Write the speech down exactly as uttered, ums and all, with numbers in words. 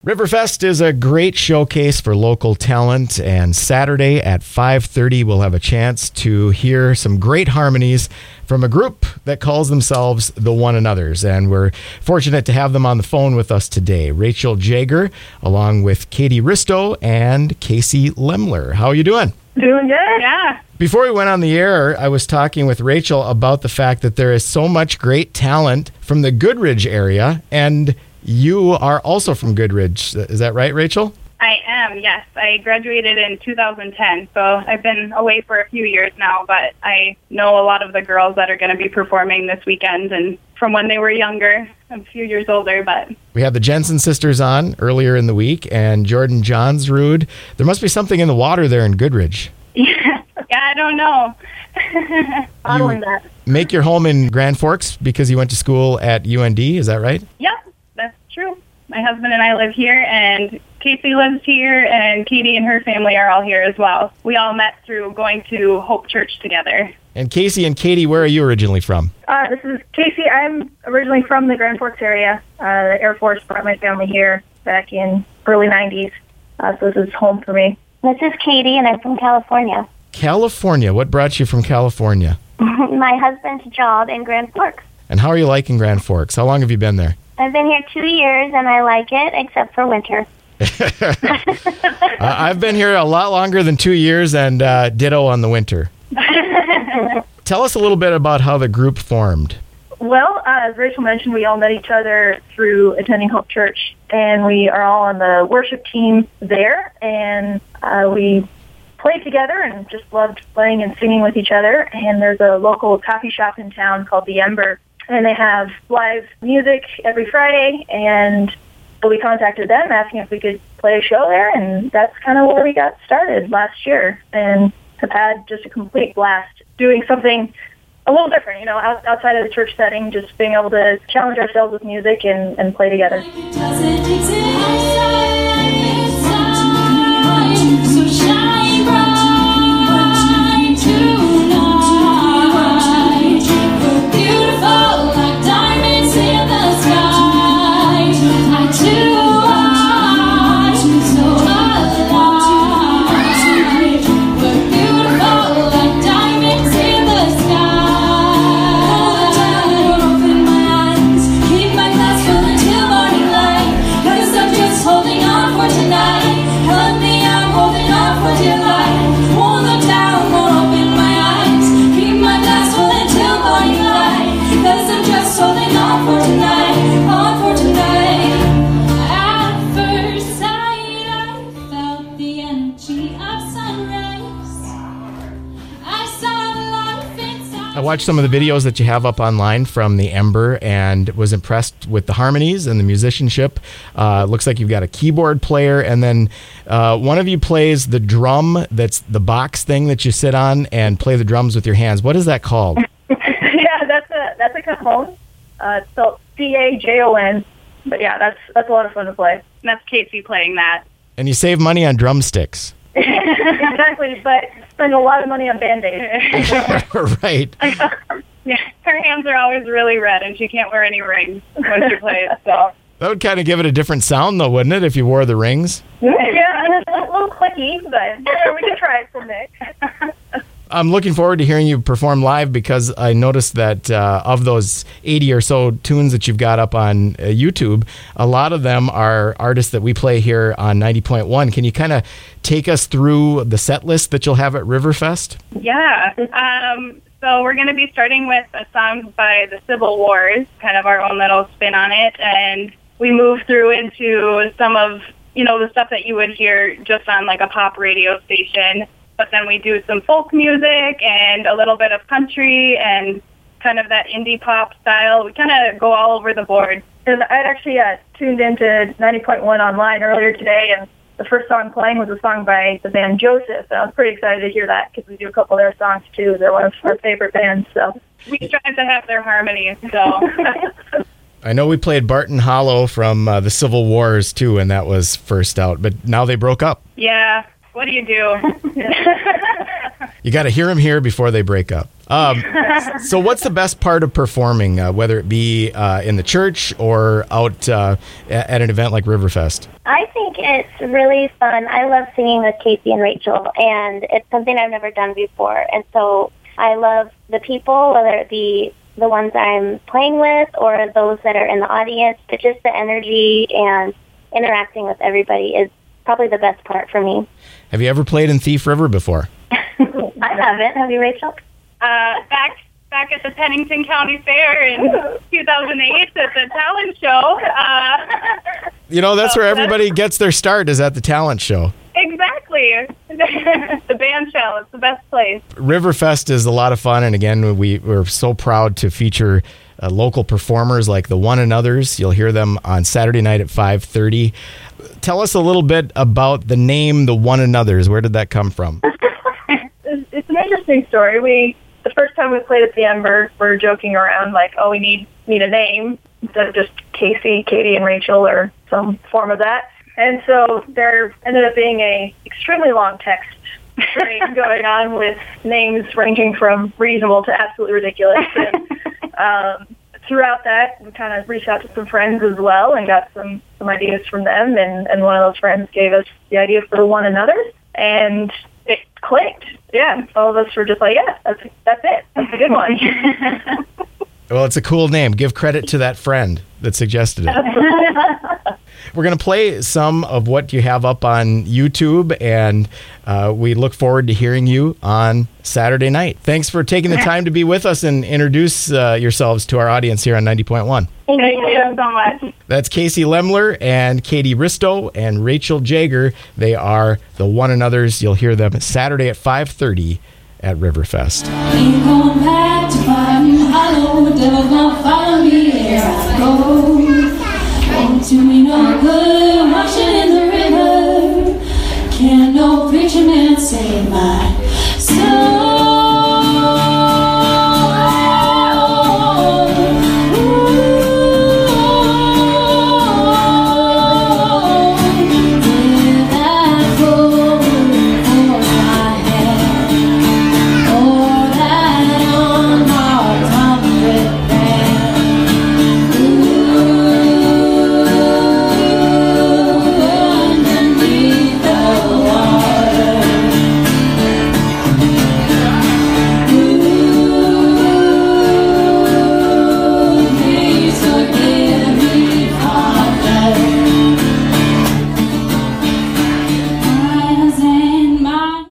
Riverfest is a great showcase for local talent, and Saturday at five thirty we'll have a chance to hear some great harmonies from a group that calls themselves the One Another's, and we're fortunate to have them on the phone with us today. Rachel Jager, along with Katie Risto and Casey Lemler. How are you doing? Doing good, yeah. Before we went on the air, I was talking with Rachel about the fact that there is so much great talent from the Goodridge area, and you are also from Goodridge. Is that right, Rachel? I am, yes. I graduated in two thousand ten, so I've been away for a few years now, but I know a lot of the girls that are going to be performing this weekend, and from when they were younger, I'm a few years older, but... We had the Jensen sisters on earlier in the week, and Jordan Johnsrud. There must be something in the water there in Goodridge. Yeah, yeah, I don't know. Following that. Make your home in Grand Forks because you went to school at U N D, is that right? Yep, that's true. My husband and I live here, and Casey lives here, and Katie and her family are all here as well. We all met through going to Hope Church together. And Casey and Katie, where are you originally from? Uh, this is Casey. I'm originally from the Grand Forks area. Uh, the Air Force brought my family here back in early nineties, uh, so this is home for me. This is Katie, and I'm from California. California. What brought you from California? My husband's job in Grand Forks. And how are you liking Grand Forks? How long have you been there? I've been here two years, and I like it, except for winter. uh, I've been here a lot longer than two years, and uh, ditto on the winter. Tell us a little bit about how the group formed. Well, uh, as Rachel mentioned, we all met each other through attending Hope Church, and we are all on the worship team there, and uh, we played together and just loved playing and singing with each other. And there's a local coffee shop in town called The Ember, and they have live music every Friday, and so we contacted them asking if we could play a show there, and that's kind of where we got started last year, and have had just a complete blast doing something a little different, you know, out, outside of the church setting, just being able to challenge ourselves with music and, and play together. I watched some of the videos that you have up online from the Ember and was impressed with the harmonies and the musicianship. Uh, looks like you've got a keyboard player, and then uh, one of you plays the drum that's the box thing that you sit on and play the drums with your hands. What is that called? Yeah, that's a that's a cajon. Uh, it's spelled C A J O N. But yeah, that's that's a lot of fun to play. And that's Casey playing that. And you save money on drumsticks. Exactly, but spend a lot of money on Band-Aids. Right. Yeah, her hands are always really red, and she can't wear any rings when she plays, so... That would kind of give it a different sound, though, wouldn't it, if you wore the rings? Yeah, a little clicky, but we can try it for Nick. I'm looking forward to hearing you perform live because I noticed that uh, of those eighty or so tunes that you've got up on uh, YouTube, a lot of them are artists that we play here on ninety point one. Can you kind of take us through the set list that you'll have at Riverfest? Yeah. Um, so we're going to be starting with a song by the Civil Wars, kind of our own little spin on it, and we move through into some of, you know, the stuff that you would hear just on like a pop radio station. But then we do some folk music and a little bit of country and kind of that indie pop style. We kind of go all over the board. And I'd actually uh, tuned into ninety point one online earlier today, and the first song playing was a song by the band Joseph. And I was pretty excited to hear that because we do a couple of their songs too. They're one of our favorite bands. So we try to have their harmonies. So I know we played Barton Hollow from uh, the Civil Wars too, and that was first out. But now they broke up. Yeah. What do you do? You got to hear them here before they break up. Um, so what's the best part of performing, uh, whether it be uh, in the church or out uh, at an event like Riverfest? I think it's really fun. I love singing with Casey and Rachel, and it's something I've never done before. And so I love the people, whether it be the ones I'm playing with or those that are in the audience, but just the energy and interacting with everybody is probably the best part for me. Have you ever played in Thief River before? I haven't. Have you, Rachel? Uh, back back at the Pennington County Fair in two thousand eight at the talent show. Uh, you know, that's where everybody gets their start, is at the talent show. Exactly. The band shell. It's the best place. Riverfest is a lot of fun, and again, we, we're so proud to feature uh, local performers like the One Another's. You'll hear them on Saturday night at five thirty. Tell us a little bit about the name The One Another's. Where did that come from? It's an interesting story. We the first time we played at the Ember, we were joking around like, oh, we need need a name instead of just Casey, Katie, and Rachel, or some form of that. And so there ended up being a extremely long text string going on with names ranging from reasonable to absolutely ridiculous. And um, throughout that, we kind of reached out to some friends as well and got some, some ideas from them. And, and one of those friends gave us the idea for One Another, and it clicked. Yeah, all of us were just like, yeah, that's that's it. That's a good one. Well, it's a cool name. Give credit to that friend that suggested it. We're going to play some of what you have up on YouTube, and uh, we look forward to hearing you on Saturday night. Thanks for taking the time to be with us and introduce uh, yourselves to our audience here on ninety point one. Thank you so much. That's Casey Lemler and Katie Risto and Rachel Jager. They are the One Another's. You'll hear them Saturday at five thirty at Riverfest. Ain't going back to find you hollow. The devil's gonna follow me here I go. Won't do me no good washing in the river. Can no preacher man save my